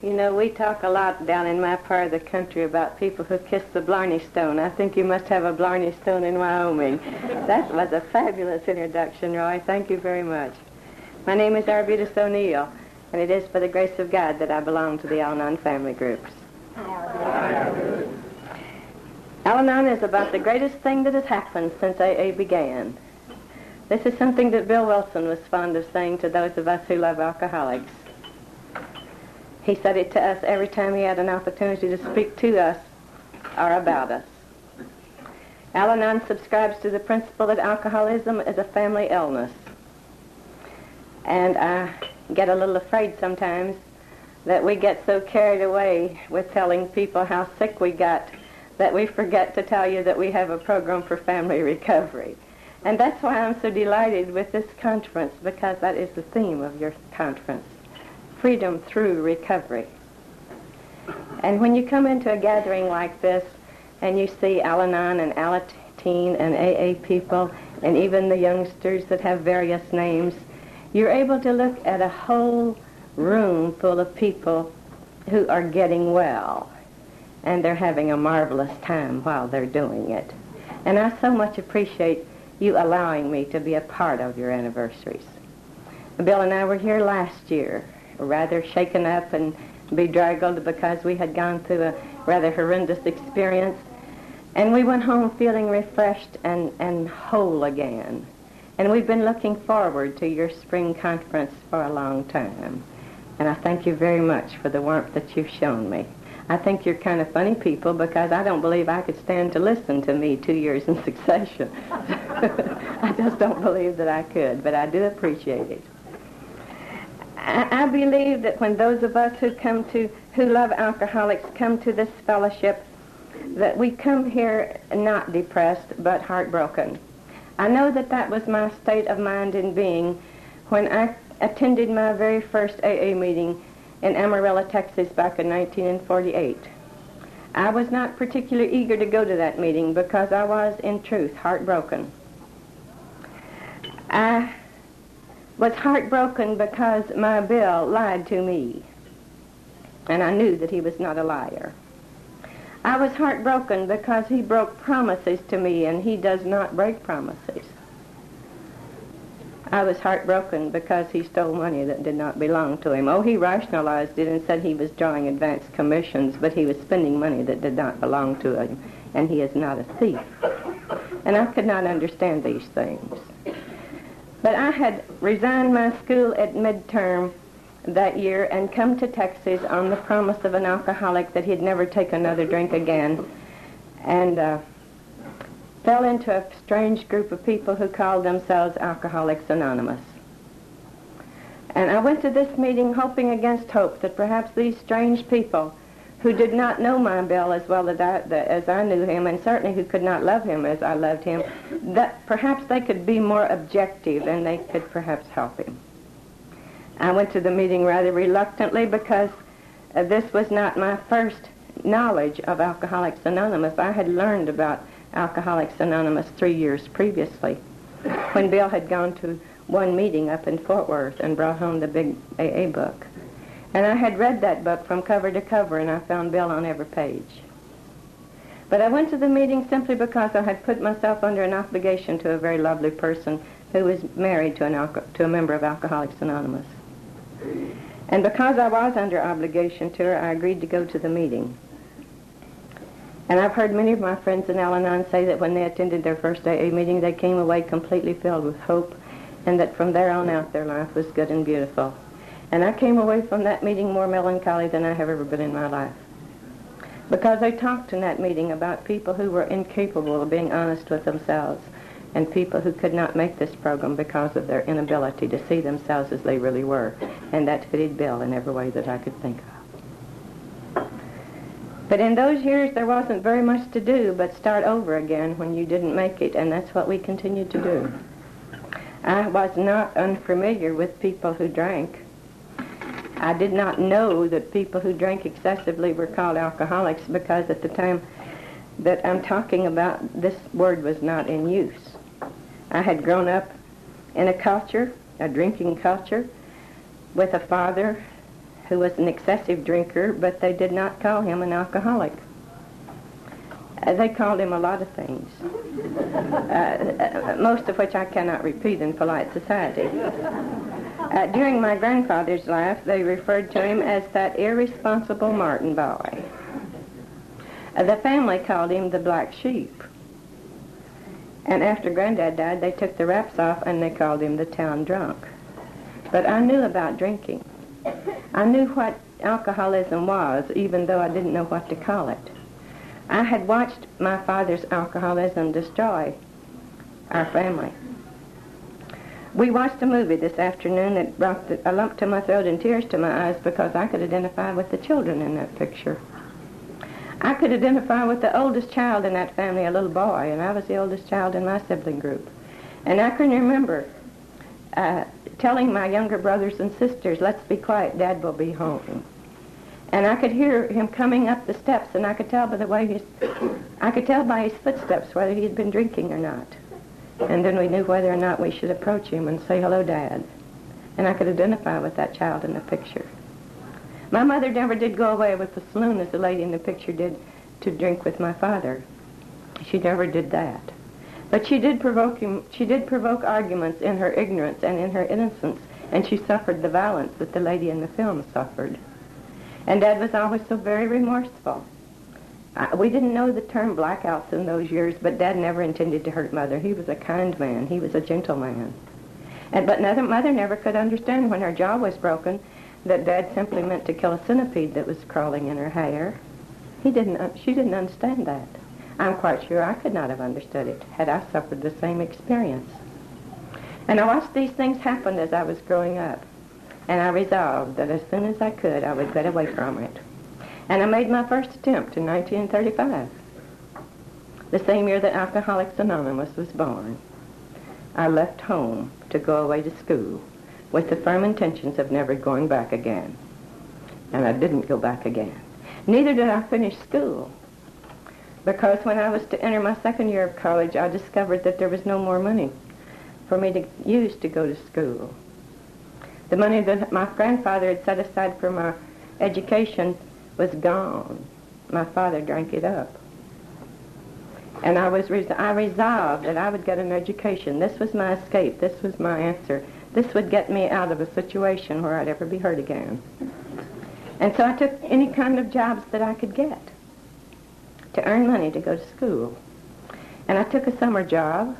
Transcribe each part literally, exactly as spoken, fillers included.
You know, we talk a lot down in my part of the country about people who kiss the Blarney Stone. I think you must have a Blarney Stone in Wyoming. That was a fabulous introduction, Roy. Thank you very much. My name is Arbutus O'Neill, and it is for the grace of God that I belong to the Al-Anon family groups. Al-Anon is about the greatest thing that has happened since A A began. This is something that Bill Wilson was fond of saying to those of us who love alcoholics. He said it to us every time he had an opportunity to speak to us or about us. Al-Anon subscribes to the principle that alcoholism is a family illness. And I get a little afraid sometimes that we get so carried away with telling people how sick we got that we forget to tell you that we have a program for family recovery. And that's why I'm so delighted with this conference, because that is the theme of your conference. Freedom through recovery. And when you come into a gathering like this and you see Al-Anon and Alateen and A A people and even the youngsters that have various names, you're able to look at a whole room full of people who are getting well, and they're having a marvelous time while they're doing it. And I so much appreciate you allowing me to be a part of your anniversaries. Bill and I were here last year, rather shaken up and bedraggled because we had gone through a rather horrendous experience, and we went home feeling refreshed and, and whole again. And we've been looking forward to your spring conference for a long time. And I thank you very much for the warmth that you've shown me. I think you're kind of funny people, because I don't believe I could stand to listen to me two years in succession. I just don't believe that I could, but I do appreciate it. I, I believe that when those of us who come to, who love alcoholics, come to this fellowship, that we come here not depressed, but heartbroken. I know that that was my state of mind and being when I attended my very first A A meeting in Amarillo, Texas, back in nineteen forty-eight. I was not particularly eager to go to that meeting because I was, in truth, heartbroken. I was heartbroken because my Bill lied to me, and I knew that he was not a liar. I was heartbroken because he broke promises to me, and he does not break promises. I was heartbroken because he stole money that did not belong to him. Oh, he rationalized it and said he was drawing advance commissions, but he was spending money that did not belong to him, and he is not a thief. And I could not understand these things. But I had resigned my school at midterm that year and come to Texas on the promise of an alcoholic that he'd never take another drink again, and uh, fell into a strange group of people who called themselves Alcoholics Anonymous. And I went to this meeting hoping against hope that perhaps these strange people who did not know my Bill as well as I, as I knew him, and certainly who could not love him as I loved him, that perhaps they could be more objective and they could perhaps help him. I went to the meeting rather reluctantly because uh, this was not my first knowledge of Alcoholics Anonymous. I had learned about Alcoholics Anonymous three years previously, when Bill had gone to one meeting up in Fort Worth and brought home the big A A book. And I had read that book from cover to cover, and I found Bill on every page. But I went to the meeting simply because I had put myself under an obligation to a very lovely person who was married to, an alco- to a member of Alcoholics Anonymous. And because I was under obligation to her, I agreed to go to the meeting. And I've heard many of my friends in Al-Anon say that when they attended their first A A meeting, they came away completely filled with hope, and that from there on out their life was good and beautiful. And I came away from that meeting more melancholy than I have ever been in my life, because they talked in that meeting about people who were incapable of being honest with themselves, and people who could not make this program because of their inability to see themselves as they really were. And that fitted Bill in every way that I could think of. But in those years, there wasn't very much to do but start over again when you didn't make it, and that's what we continued to do. I was not unfamiliar with people who drank. I did not know that people who drank excessively were called alcoholics, because at the time that I'm talking about, this word was not in use. I had grown up in a culture, a drinking culture, with a father who was an excessive drinker, but they did not call him an alcoholic. Uh, they called him a lot of things, uh, uh, most of which I cannot repeat in polite society. Uh, during my grandfather's life, they referred to him as that irresponsible Martin boy. Uh, the family called him the black sheep. And after Granddad died, they took the wraps off and they called him the town drunk. But I knew about drinking. I knew what alcoholism was, even though I didn't know what to call it. I had watched my father's alcoholism destroy our family. We watched a movie this afternoon that brought the, a lump to my throat and tears to my eyes because I could identify with the children in that picture. I could identify with the oldest child in that family, a little boy, and I was the oldest child in my sibling group. And I can remember uh, telling my younger brothers and sisters, let's be quiet, Dad will be home. And I could hear him coming up the steps, and I could tell by the way his, I could tell by his footsteps whether he had been drinking or not. And then we knew whether or not we should approach him and say, hello, Dad. And I could identify with that child in the picture. My mother never did go away with the saloon as the lady in the picture did to drink with my father. She never did that. But she did provoke him, she did provoke arguments in her ignorance and in her innocence, and she suffered the violence that the lady in the film suffered. And Dad was always so very remorseful. Uh, we didn't know the term blackouts in those years, but Dad never intended to hurt Mother. He was a kind man. He was a gentle man. And but Mother, Mother never could understand when her jaw was broken that Dad simply meant to kill a centipede that was crawling in her hair. He didn't. She didn't understand that. I'm quite sure I could not have understood it had I suffered the same experience. And I watched these things happen as I was growing up. And I resolved that as soon as I could, I would get away from it. And I made my first attempt in nineteen thirty-five, the same year that Alcoholics Anonymous was born. I left home to go away to school with the firm intentions of never going back again. And I didn't go back again. Neither did I finish school, because when I was to enter my second year of college, I discovered that there was no more money for me to use to go to school. The money that my grandfather had set aside for my education was gone. My father drank it up. And I was res- I resolved that I would get an education. This was my escape. This was my answer. This would get me out of a situation where I'd ever be hurt again. And so I took any kind of jobs that I could get to earn money to go to school. And I took a summer job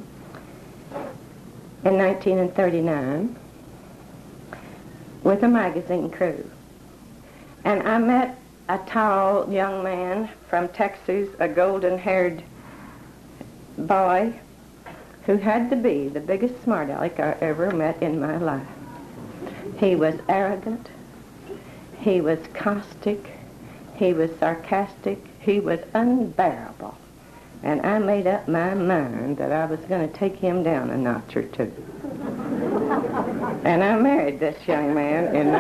in nineteen thirty-nine with a magazine crew. And I met a tall young man from Texas, a golden-haired boy who had to be the biggest smart aleck I ever met in my life. He was arrogant, he was caustic, he was sarcastic, he was unbearable. And I made up my mind that I was going to take him down a notch or two. And I married this young man in,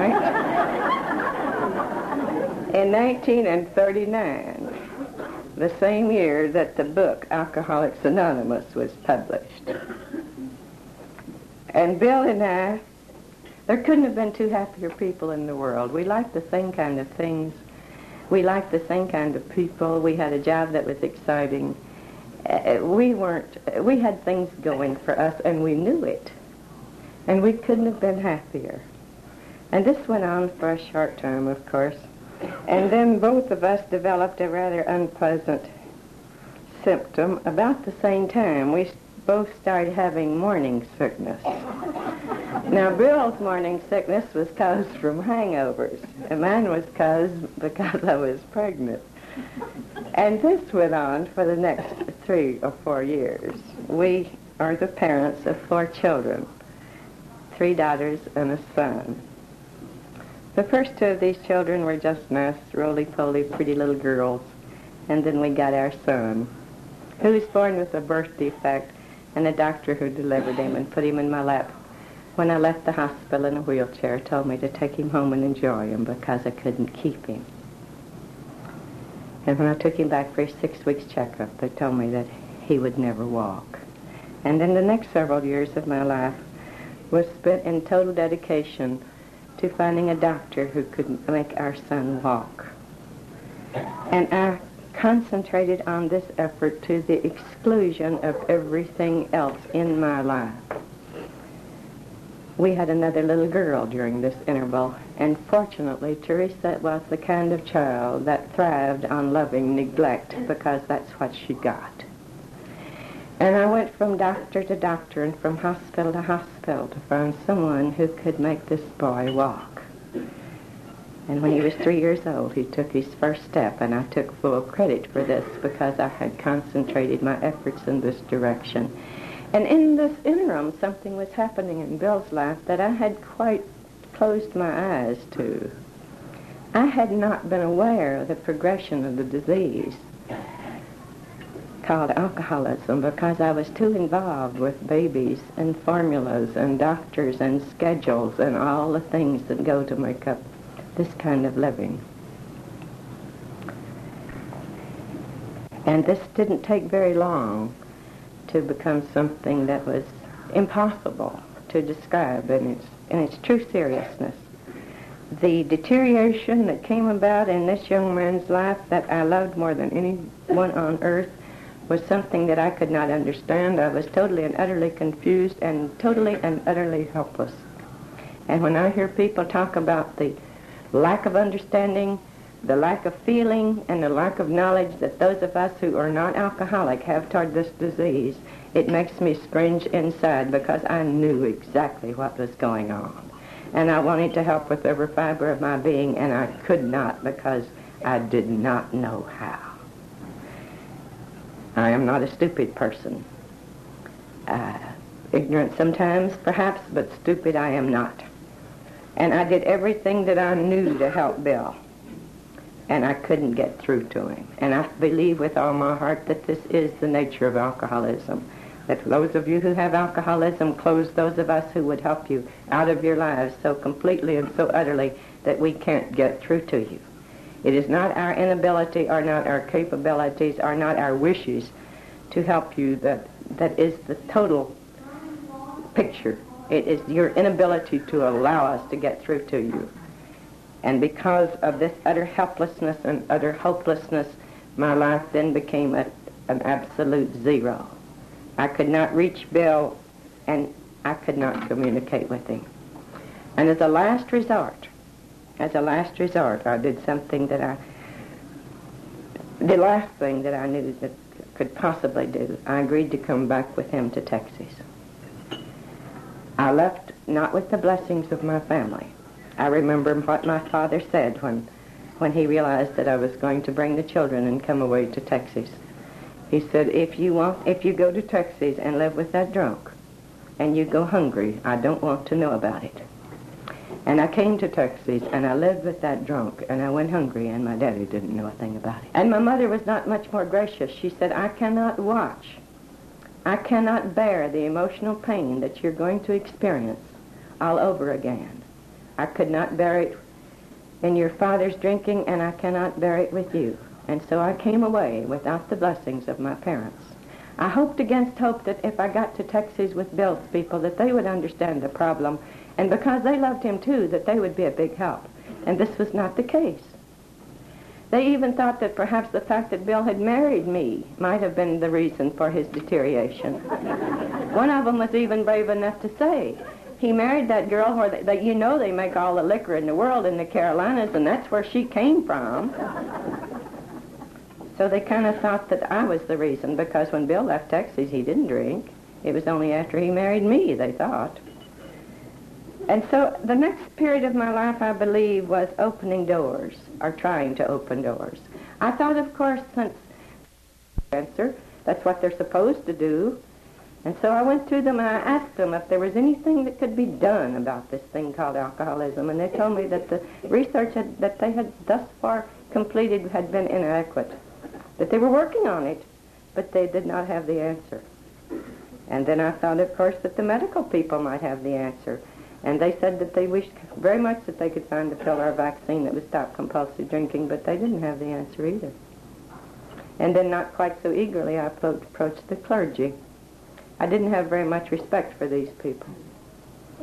ni- in nineteen thirty-nine, the same year that the book Alcoholics Anonymous was published. And Bill and I, there couldn't have been two happier people in the world. We liked the same kind of things. We liked the same kind of people. We had a job that was exciting. Uh, we weren't, we had things going for us, and we knew it. And we couldn't have been happier. And this went on for a short time, of course. And then both of us developed a rather unpleasant symptom about the same time. We both started having morning sickness. Now, Bill's morning sickness was caused from hangovers, and mine was caused because I was pregnant. And this went on for the next three or four years. We are the parents of four children, three daughters and a son. The first two of these children were just nice, roly-poly, pretty little girls. And then we got our son, who was born with a birth defect, and the doctor who delivered him and put him in my lap when I left the hospital in a wheelchair told me to take him home and enjoy him because I couldn't keep him. And when I took him back for his six weeks checkup, they told me that he would never walk. And then the next several years of my life was spent in total dedication to finding a doctor who could make our son walk. And I concentrated on this effort to the exclusion of everything else in my life. We had another little girl during this interval, and fortunately Teresa was the kind of child that thrived on loving neglect because that's what she got. And I went from doctor to doctor and from hospital to hospital to find someone who could make this boy walk. And when he was three years old, he took his first step, and I took full credit for this because I had concentrated my efforts in this direction. And in this interim, something was happening in Bill's life that I had quite closed my eyes to. I had not been aware of the progression of the disease called alcoholism because I was too involved with babies and formulas and doctors and schedules and all the things that go to make up this kind of living. And this didn't take very long to become something that was impossible to describe in its, in its true seriousness. The deterioration that came about in this young man's life that I loved more than anyone on earth was something that I could not understand. I was totally and utterly confused and totally and utterly helpless. And when I hear people talk about the lack of understanding, the lack of feeling, and the lack of knowledge that those of us who are not alcoholic have toward this disease, it makes me cringe inside because I knew exactly what was going on. And I wanted to help with every fiber of my being, and I could not because I did not know how. I am not a stupid person. Uh, ignorant sometimes, perhaps, but stupid I am not. And I did everything that I knew to help Bill. And I couldn't get through to him. And I believe with all my heart that this is the nature of alcoholism. That those of you who have alcoholism close those of us who would help you out of your lives so completely and so utterly that we can't get through to you. It is not our inability or not our capabilities or not our wishes to help you that, that is the total picture. It is your inability to allow us to get through to you. And because of this utter helplessness and utter hopelessness, my life then became a, an absolute zero. I could not reach Bill, and I could not communicate with him. And as a last resort, as a last resort, I did something that I, the last thing that I knew that could possibly do. I agreed to come back with him to Texas. I left not with the blessings of my family. I remember what my father said when, when he realized that I was going to bring the children and come away to Texas. He said, if you want, if you go to Texas and live with that drunk, and you go hungry, I don't want to know about it. And I came to Texas, and I lived with that drunk, and I went hungry, and my daddy didn't know a thing about it. And my mother was not much more gracious. She said, I cannot watch. I cannot bear the emotional pain that you're going to experience all over again. I could not bear it in your father's drinking, and I cannot bear it with you. And so I came away without the blessings of my parents. I hoped against hope that if I got to Texas with Bill's people, that they would understand the problem, and because they loved him too, that they would be a big help. And this was not the case. They even thought that perhaps the fact that Bill had married me might have been the reason for his deterioration. One of them was even brave enough to say, he married that girl where they, they, you know they make all the liquor in the world in the Carolinas, and that's where she came from. So they kind of thought that I was the reason, because when Bill left Texas, he didn't drink. It was only after he married me, they thought. And so the next period of my life, I believe, was opening doors, or trying to open doors. I thought, of course, since answer, that's what they're supposed to do. And so I went to them and I asked them if there was anything that could be done about this thing called alcoholism. And they told me that the research had, that they had thus far completed had been inadequate, that they were working on it, but they did not have the answer. And then I found, of course, that the medical people might have the answer. And they said that they wished very much that they could find a pill or a vaccine that would stop compulsive drinking, but they didn't have the answer either. And then not quite so eagerly, I approached the clergy. I didn't have very much respect for these people.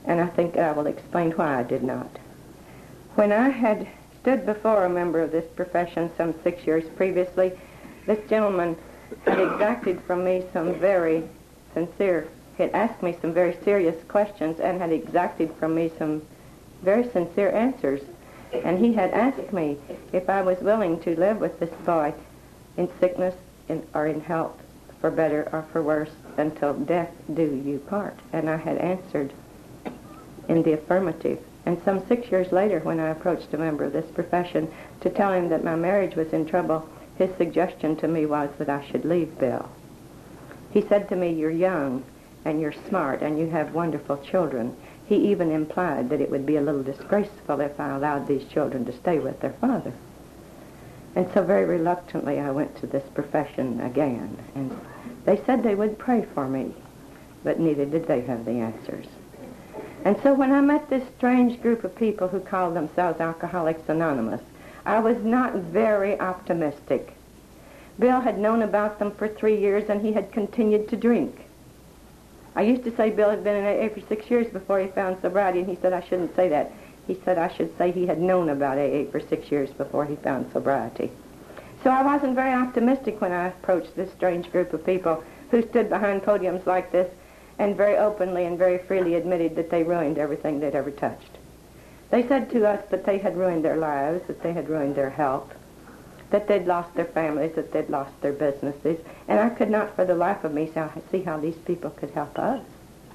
and I think I will explain why I did not. When I had stood before a member of this profession some six years previously, this gentleman had exacted from me some very sincere, he had asked me some very serious questions and had exacted from me some very sincere answers. And he had asked me if I was willing to live with this boy in sickness in, or in health, for better or for worse, until death do you part. And I had answered in the affirmative. And some six years later, when I approached a member of this profession to tell him that my marriage was in trouble, his suggestion to me was that I should leave Bill. He said to me, "You're young, and you're smart, and you have wonderful children." He even implied that it would be a little disgraceful if I allowed these children to stay with their father. And so very reluctantly I went to this profession again, and they said they would pray for me, but neither did they have the answers. And so when I met this strange group of people who called themselves Alcoholics Anonymous, I was not very optimistic. Bill had known about them for three years, and he had continued to drink. I used to say Bill had been in A A for six years before he found sobriety, and he said I shouldn't say that. He said I should say he had known about A A for six years before he found sobriety. So I wasn't very optimistic when I approached this strange group of people who stood behind podiums like this and very openly and very freely admitted that they ruined everything they'd ever touched. They said to us that they had ruined their lives, that they had ruined their health, that they'd lost their families, that they'd lost their businesses, and I could not for the life of me see how these people could help us.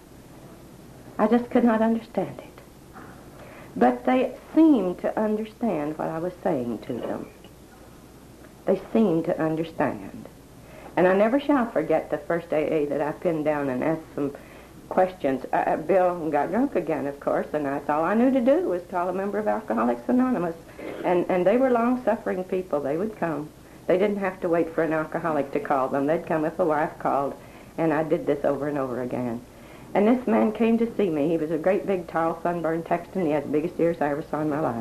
I just could not understand it. But they seemed to understand what I was saying to them. They seemed to understand. And I never shall forget the first A A that I pinned down and asked some questions. Uh, Bill got drunk again, of course, and that's all I knew to do was call a member of Alcoholics Anonymous. And, and they were long-suffering people. They would come. They didn't have to wait for an alcoholic to call them. They'd come if a wife called, and I did this over and over again. And this man came to see me. He was a great, big, tall, sunburned Texan. He had the biggest ears I ever saw in my life.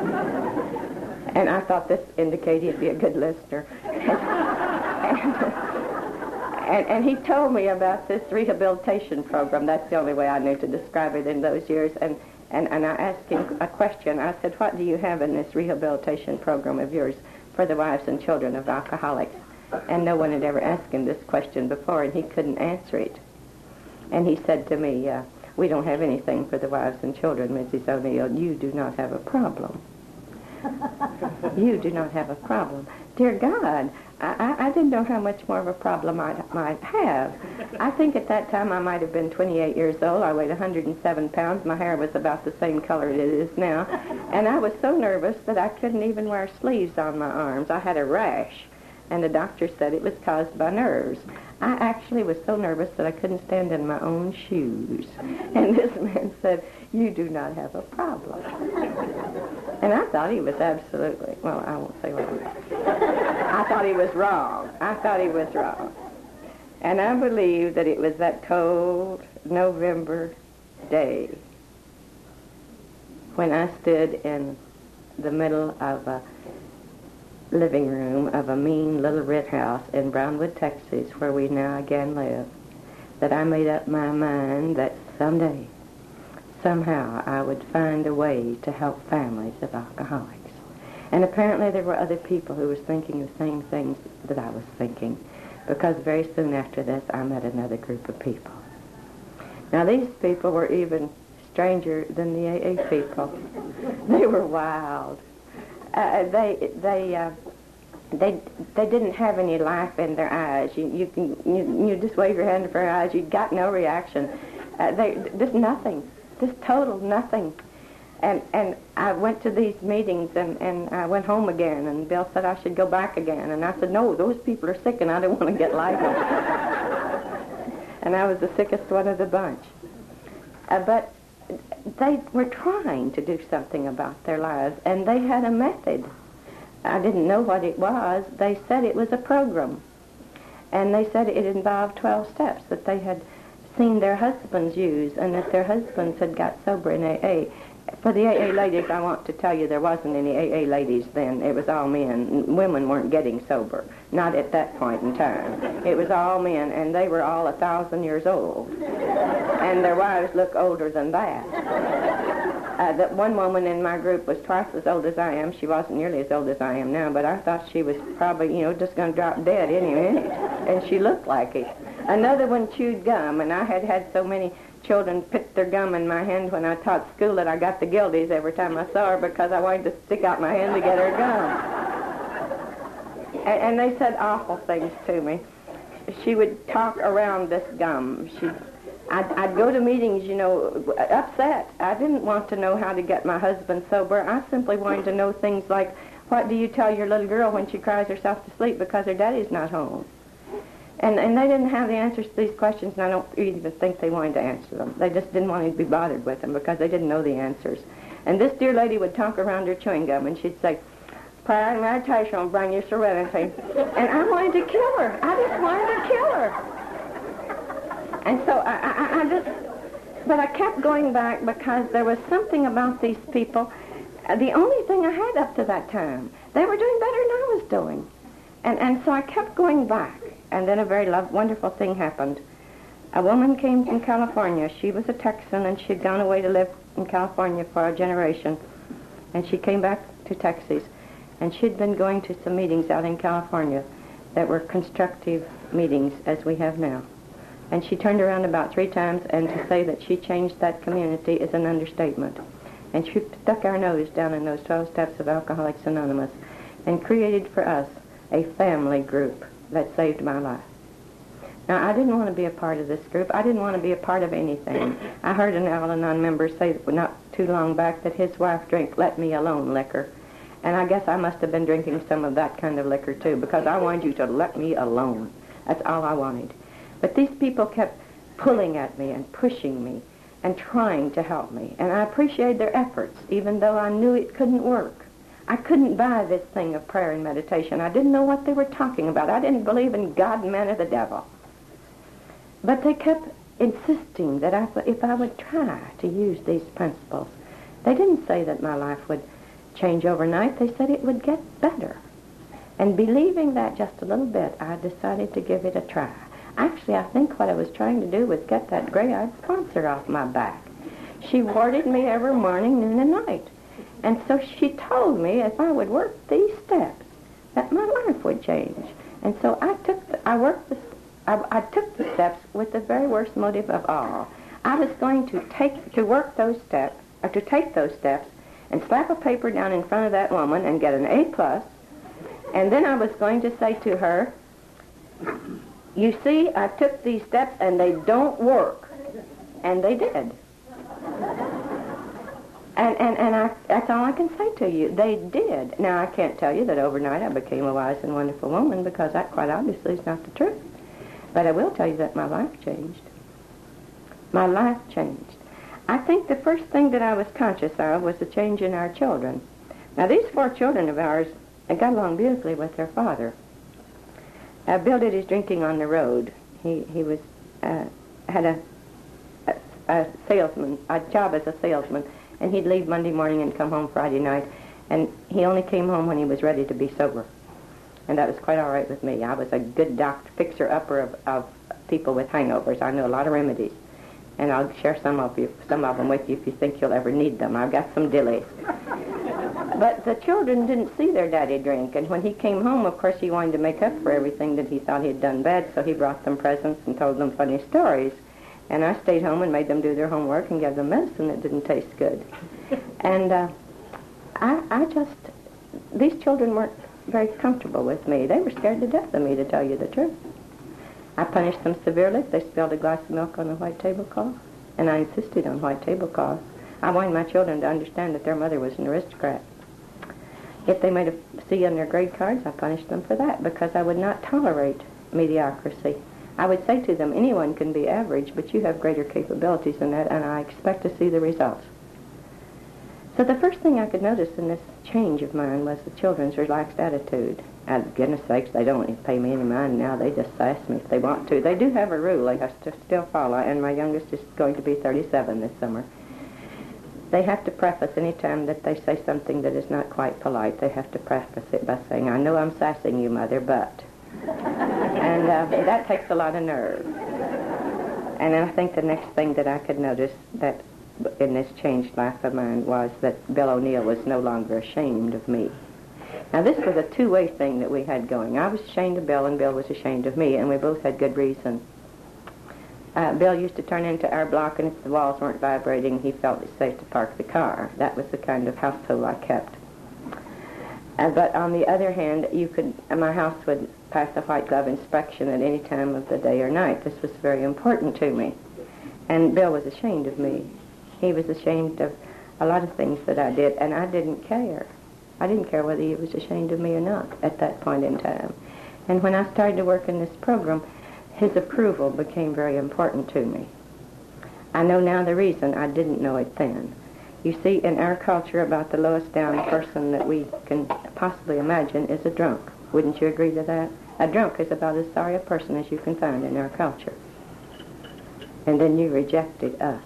And I thought this indicated he'd be a good listener. and, and, and he told me about this rehabilitation program. That's the only way I knew to describe it in those years. And, and, and I asked him a question. I said, "What do you have in this rehabilitation program of yours for the wives and children of alcoholics?" And no one had ever asked him this question before, and he couldn't answer it. And he said to me, uh, "We don't have anything for the wives and children, Missus O'Neill. You do not have a problem." You do not have a problem. Dear God, I, I, I didn't know how much more of a problem I might have. I think at that time I might have been twenty-eight years old. I weighed one hundred seven pounds. My hair was about the same color it is now. And I was so nervous that I couldn't even wear sleeves on my arms. I had a rash, and the doctor said it was caused by nerves. I actually was so nervous that I couldn't stand in my own shoes. And this man said, "You do not have a problem." And I thought he was absolutely, well, I won't say what I meant. I thought he was wrong. I thought he was wrong. And I believe that it was that cold November day when I stood in the middle of a living room of a mean little red house in Brownwood, Texas, where we now again live, that I made up my mind that someday, somehow, I would find a way to help families of alcoholics. And apparently there were other people who were thinking the same things that I was thinking, because very soon after this I met another group of people. Now these people were even stranger than the A A people. They were wild. Uh, they they uh, they they didn't have any life in their eyes. You you can you, you just wave your hand in their eyes. You got no reaction. Uh, they just nothing, just total nothing. And and I went to these meetings and and I went home again. And Bill said I should go back again. And I said no, those people are sick, and I don't want to get like them. And I was the sickest one of the bunch. Uh, but they were trying to do something about their lives, and they had a method. I didn't know what it was. They said it was a program, and they said it involved twelve steps that they had seen their husbands use, and that their husbands had got sober in A A. For the A A ladies, I want to tell you there wasn't any A A ladies then. It was all men. Women weren't getting sober, not at that point in time. It was all men, and they were all a thousand years old. And their wives looked older than that. Uh, that one woman in my group was twice as old as I am. She wasn't nearly as old as I am now, but I thought she was probably, you know, just going to drop dead any minute. And she looked like it. Another one chewed gum, and I had had so many children put their gum in my hand when I taught school that I got the guilties every time I saw her because I wanted to stick out my hand to get her gum. And, and they said awful things to me. She would talk around this gum. She'd, I'd, I'd go to meetings, you know, upset. I didn't want to know how to get my husband sober. I simply wanted to know things like, what do you tell your little girl when she cries herself to sleep because her daddy's not home? And, and they didn't have the answers to these questions, and I don't even think they wanted to answer them. They just didn't want to be bothered with them because they didn't know the answers. And this dear lady would talk around her chewing gum, and she'd say, prayer and meditation will bring you serenity. And I wanted to kill her. I just wanted to kill her. And so I, I, I just, but I kept going back because there was something about these people. The only thing I had up to that time, they were doing better than I was doing. And, and so I kept going back. And then a very love, wonderful thing happened. A woman came from California. She was a Texan, and she'd gone away to live in California for a generation. And she came back to Texas, and she'd been going to some meetings out in California that were constructive meetings, as we have now. And she turned around about three times, and to say that she changed that community is an understatement. And she stuck our nose down in those twelve steps of Alcoholics Anonymous and created for us a family group that saved my life. Now, I didn't want to be a part of this group. I didn't want to be a part of anything. I heard an Al-Anon member say not too long back that his wife drank let me alone liquor. And I guess I must have been drinking some of that kind of liquor too, because I wanted you to let me alone. That's all I wanted. But these people kept pulling at me and pushing me and trying to help me. And I appreciated their efforts, even though I knew it couldn't work. I couldn't buy this thing of prayer and meditation. I didn't know what they were talking about. I didn't believe in God, man, or the devil. But they kept insisting that I, if I would try to use these principles, they didn't say that my life would change overnight. They said it would get better. And believing that just a little bit, I decided to give it a try. Actually, I think what I was trying to do was get that gray-eyed sponsor off my back. She warded me every morning, noon, and night. And so she told me if I would work these steps, that my life would change. And so I took, the, I worked the, I, I took the steps with the very worst motive of all. I was going to take, to work those steps, or to take those steps, and slap a paper down in front of that woman and get an A plus. And then I was going to say to her, you see, I took these steps and they don't work. And they did. And, and, and I, that's all I can say to you. They did. Now, I can't tell you that overnight I became a wise and wonderful woman, because that quite obviously is not the truth. But I will tell you that my life changed. My life changed. I think the first thing that I was conscious of was the change in our children. Now, these four children of ours got along beautifully with their father. Uh, Bill did his drinking on the road. He, he was, uh, had a, a, a salesman, a job as a salesman. And he'd leave Monday morning and come home Friday night. And he only came home when he was ready to be sober. And that was quite all right with me. I was a good doctor, fixer-upper of, of people with hangovers. I knew a lot of remedies. And I'll share some of you, some of them with you if you think you'll ever need them. I've got some dillies. But the children didn't see their daddy drink. And when he came home, of course, he wanted to make up for everything that he thought he had done bad. So he brought them presents and told them funny stories. And I stayed home and made them do their homework and gave them medicine that didn't taste good. And uh, I, I just, these children weren't very comfortable with me. They were scared to death of me, to tell you the truth. I punished them severely if they spilled a glass of milk on the white tablecloth. And I insisted on white tablecloths. I wanted my children to understand that their mother was an aristocrat. If they made a C on their grade cards, I punished them for that, because I would not tolerate mediocrity. I would say to them, anyone can be average, but you have greater capabilities than that, and I expect to see the results. So the first thing I could notice in this change of mine was the children's relaxed attitude. And goodness sakes, they don't pay me any mind now. They just sass me if they want to. They do have a rule they have to still follow, and my youngest is going to be thirty-seven this summer. they have to preface any time that they say something that is not quite polite. They have to preface it by saying, I know I'm sassing you, Mother, but. And uh, that takes a lot of nerve. And I think the next thing that I could notice that in this changed life of mine was that Bill O'Neill was no longer ashamed of me. Now, this was a two-way thing that we had going. I was ashamed of Bill, and Bill was ashamed of me, and we both had good reason. Uh, Bill used to turn into our block, and if the walls weren't vibrating, he felt it safe to park the car. That was the kind of household I kept. Uh, but on the other hand, you could, my house would pass a white glove inspection at any time of the day or night. This was very important to me. And Bill was ashamed of me. He was ashamed of a lot of things that I did, and I didn't care. I didn't care whether he was ashamed of me or not at that point in time. And when I started to work in this program, his approval became very important to me. I know now the reason. I didn't know it then. You see, in our culture, about the lowest down person that we can possibly imagine is a drunk. Wouldn't you agree to that? A drunk is about as sorry a person as you can find in our culture. And then you rejected us.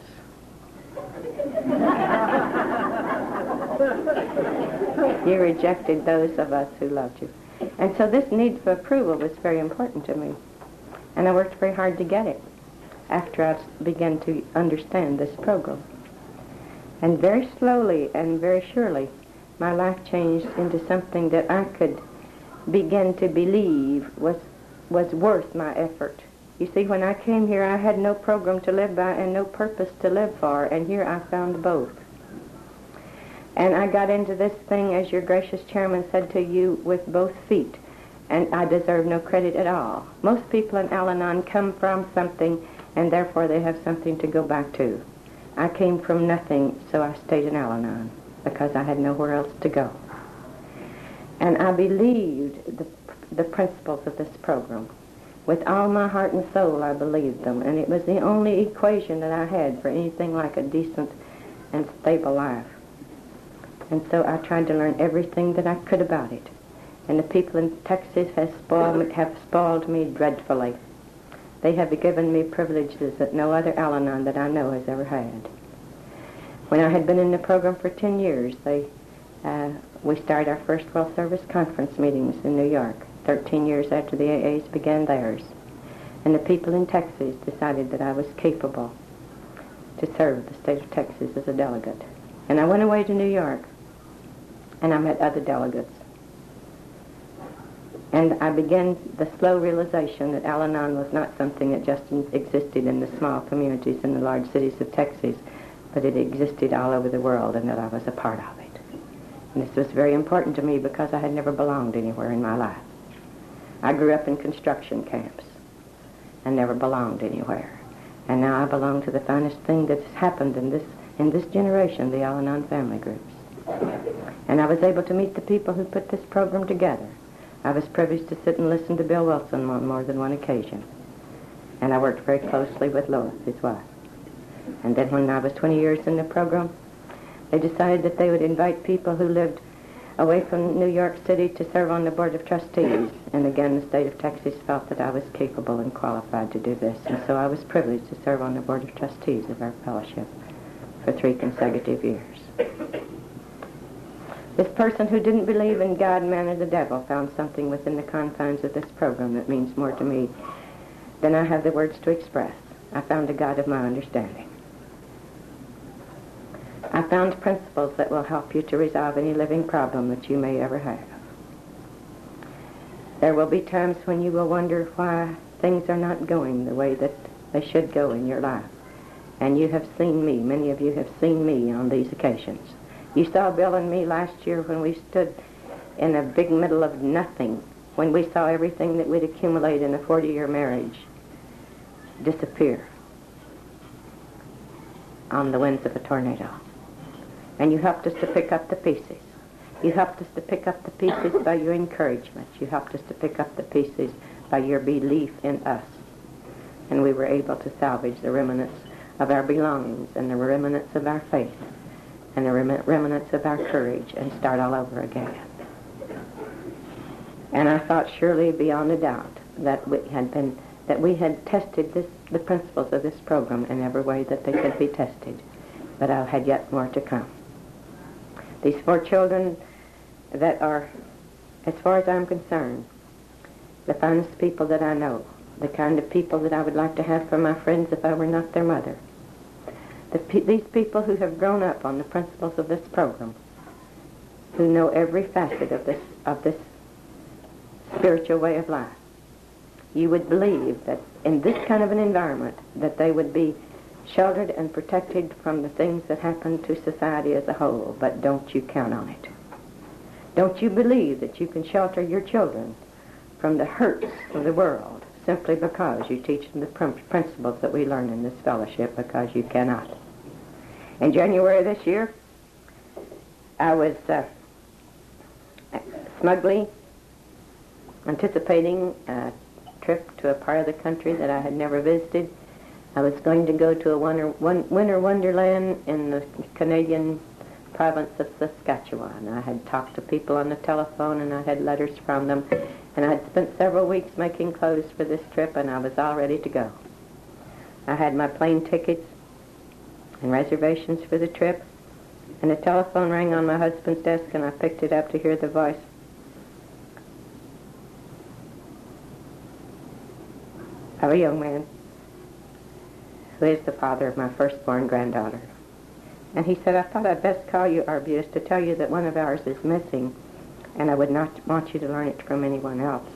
You rejected those of us who loved you. And so this need for approval was very important to me. And I worked very hard to get it after I began to understand this program. And very slowly and very surely, my life changed into something that I could begin to believe was, was worth my effort. You see, when I came here, I had no program to live by and no purpose to live for, and here I found both. And I got into this thing, as your gracious chairman said to you, with both feet, and I deserve no credit at all. Most people in Al-Anon come from something, and therefore they have something to go back to. I came from nothing, so I stayed in Al-Anon, because I had nowhere else to go. And I believed the, the principles of this program. With all my heart and soul, I believed them, and it was the only equation that I had for anything like a decent and stable life. And so I tried to learn everything that I could about it. And the people in Texas have spoiled me, have spoiled me dreadfully. They have given me privileges that no other Al-Anon that I know has ever had. When I had been in the program for ten years, they, uh, we started our first World Service Conference meetings in New York, thirteen years after the A As began theirs. And the people in Texas decided that I was capable to serve the state of Texas as a delegate. And I went away to New York, and I met other delegates. And I began the slow realization that Al-Anon was not something that just existed in the small communities in the large cities of Texas, but it existed all over the world, and that I was a part of it. And this was very important to me because I had never belonged anywhere in my life. I grew up in construction camps and never belonged anywhere. And now I belong to the finest thing that's happened in this, in this generation, the Al-Anon family groups. And I was able to meet the people who put this program together. I was privileged to sit and listen to Bill Wilson on more than one occasion. And I worked very closely with Lois, his wife. And then when I was twenty years in the program, they decided that they would invite people who lived away from New York City to serve on the Board of Trustees. And again, the state of Texas felt that I was capable and qualified to do this. And so I was privileged to serve on the Board of Trustees of our fellowship for three consecutive years. This person who didn't believe in God, man, or the devil found something within the confines of this program that means more to me than I have the words to express. I found a God of my understanding. I found principles that will help you to resolve any living problem that you may ever have. There will be times when you will wonder why things are not going the way that they should go in your life. And you have seen me, many of you have seen me on these occasions. You saw Bill and me last year when we stood in a big middle of nothing, when we saw everything that we'd accumulated in a forty-year marriage disappear on the winds of a tornado. And you helped us to pick up the pieces. You helped us to pick up the pieces by your encouragement. You helped us to pick up the pieces by your belief in us. And we were able to salvage the remnants of our belongings and the remnants of our faith and the rem- remnants of our courage and start all over again. And I thought surely beyond a doubt that we had been, that we had tested this, the principles of this program in every way that they could be tested. but I've had yet more to come. These four children that are, as far as I'm concerned, the finest people that I know, the kind of people that I would like to have for my friends if I were not their mother. The pe- these people who have grown up on the principles of this program, who know every facet of this of this spiritual way of life. You would believe that in this kind of an environment that they would be sheltered and protected from the things that happen to society as a whole, but don't you count on it. Don't you believe that you can shelter your children from the hurts of the world simply because you teach them the prim- principles that we learn in this fellowship, because you cannot. In January this year, I was uh, smugly anticipating a trip to a part of the country that I had never visited. I was going to go to a winter, one, winter wonderland in the Canadian province of Saskatchewan. I had talked to people on the telephone, and I had letters from them, and I had spent several weeks making clothes for this trip, and I was all ready to go. I had my plane tickets and reservations for the trip, and the telephone rang on my husband's desk, and I picked it up to hear the voice. Of a young man who is the father of my firstborn granddaughter. And he said, I thought I'd best call you, Arbutus, to tell you that one of ours is missing, and I would not want you to learn it from anyone else.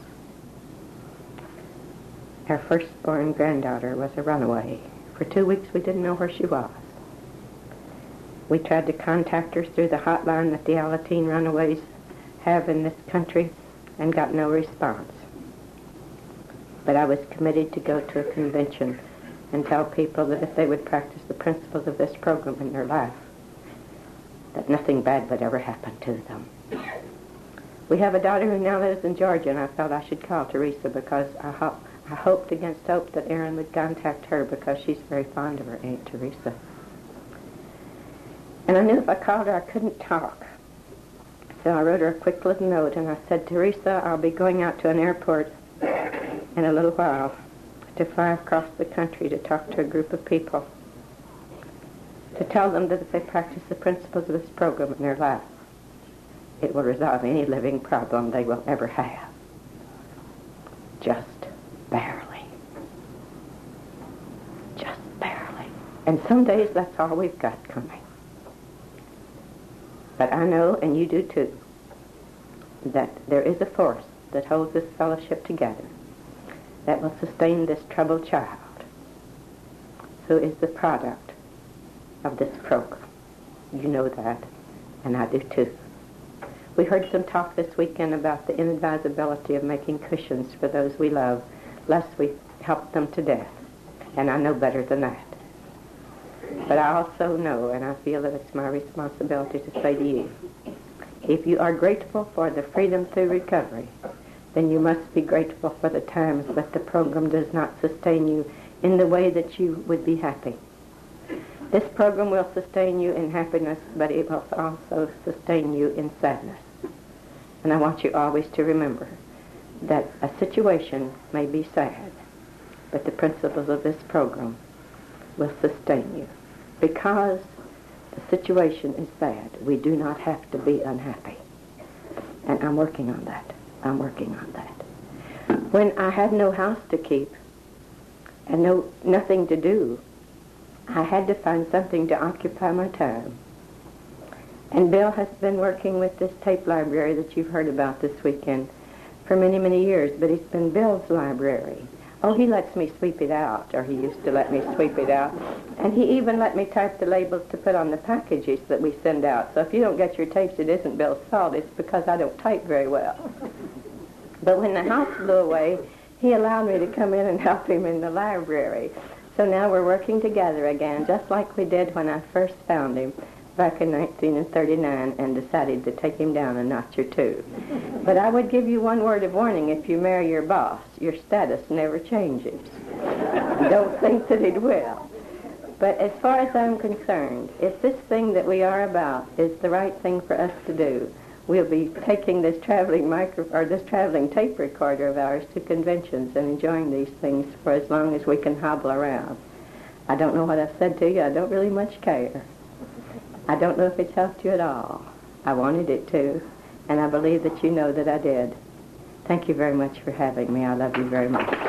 Our firstborn granddaughter was a runaway. For two weeks we didn't know where she was. We tried to contact her through the hotline that the Alateen runaways have in this country and got no response. But I was committed to go to a convention and tell people that if they would practice the principles of this program in their life, that nothing bad would ever happen to them. We have a daughter who now lives in Georgia, and I felt I should call Teresa because I, ho- I hoped against hope that Aaron would contact her because she's very fond of her Aunt Teresa. And I knew if I called her I couldn't talk. So I wrote her a quick little note, and I said, Teresa, I'll be going out to an airport in a little while to fly across the country to talk to a group of people, to tell them that if they practice the principles of this program in their life, it will resolve any living problem they will ever have. Just barely. Just barely. And some days that's all we've got coming. But I know, and you do too, that there is a force that holds this fellowship together that will sustain this troubled child who is the product of this program. You know that, and I do too. We heard some talk this weekend about the inadvisability of making cushions for those we love, lest we help them to death, and I know better than that. But I also know, and I feel that it's my responsibility to say to you, if you are grateful for the freedom through recovery, then you must be grateful for the times that the program does not sustain you in the way that you would be happy. This program will sustain you in happiness, but it will also sustain you in sadness. And I want you always to remember that a situation may be sad, but the principles of this program will sustain you. Because the situation is sad, we do not have to be unhappy. And I'm working on that. I'm working on that. When I had no house to keep and no nothing to do, I had to find something to occupy my time. And Bill has been working with this tape library that you've heard about this weekend for many, many years, but it's been Bill's library. Oh, he lets me sweep it out, or he used to let me sweep it out. And he even let me type the labels to put on the packages that we send out. So if you don't get your tapes, it isn't Bill's fault. It's because I don't type very well. But when the house blew away, he allowed me to come in and help him in the library. So now we're working together again, just like we did when I first found him back in nineteen thirty-nine and decided to take him down a notch or two. But I would give you one word of warning: if you marry your boss, your status never changes. Don't think that it will. But as far as I'm concerned, if this thing that we are about is the right thing for us to do, we'll be taking this traveling micro or this traveling tape recorder of ours to conventions and enjoying these things for as long as we can hobble around. I don't know what I've said to you. I don't really much care. I don't know if it's helped you at all. I wanted it to, and I believe that you know that I did. Thank you very much for having me. I love you very much.